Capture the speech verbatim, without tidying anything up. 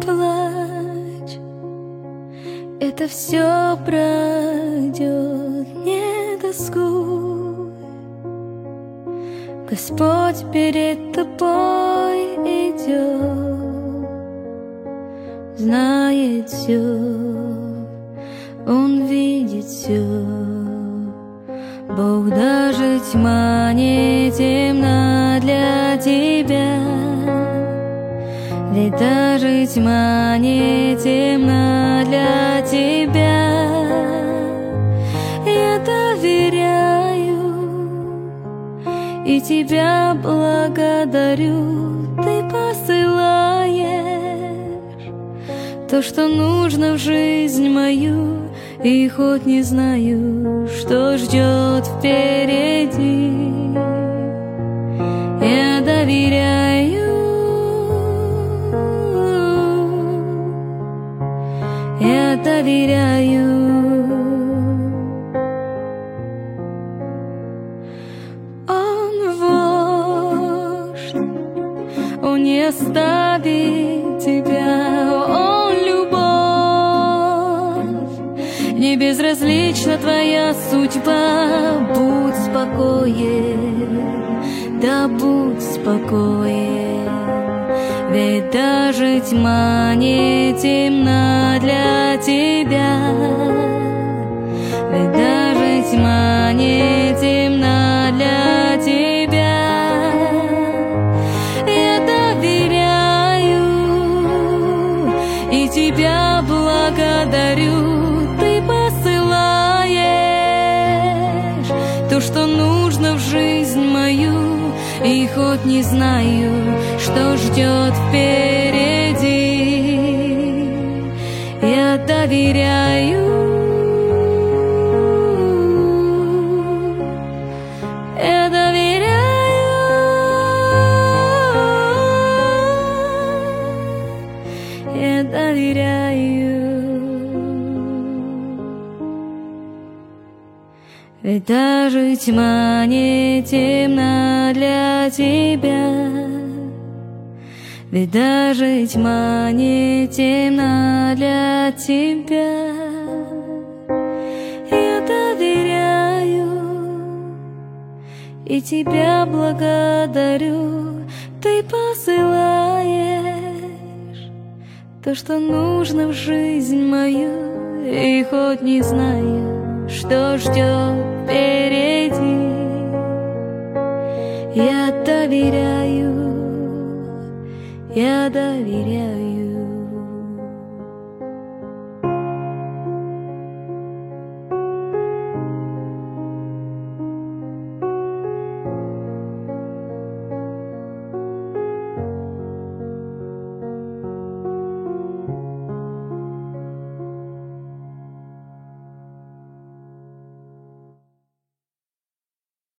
плачь, это все пройдет, не тоскуй. Господь перед тобой идет, знает все, Он видит все. Бог, даже тьма не темна для тебя, ведь даже тьма не темна для тебя. Я доверяю и тебя благодарю. Ты посылаешь то, что нужно в жизнь мою, и хоть не знаю, что ждет впереди, я доверяю, я доверяю. Он вождь, Он не оставит тебя, Он любовь, не безразлична твоя судьба. Будь спокоен, да будь спокоен, ведь даже тьма не темна для тебя, ведь даже тьма не темна для тебя. Я доверяю и тебя благодарю. Ты посылаешь то, что нужно в жизнь мою, и хоть не знаю, что ждет впереди, я доверяю, я доверяю, я доверяю. Ведь даже тьма не темна для тебя, ведь даже тьма не темна для тебя. Я доверяю и тебя благодарю. Ты посылаешь то, что нужно в жизнь мою, и хоть не знаю, что ждет впереди, я доверяю, я доверяю.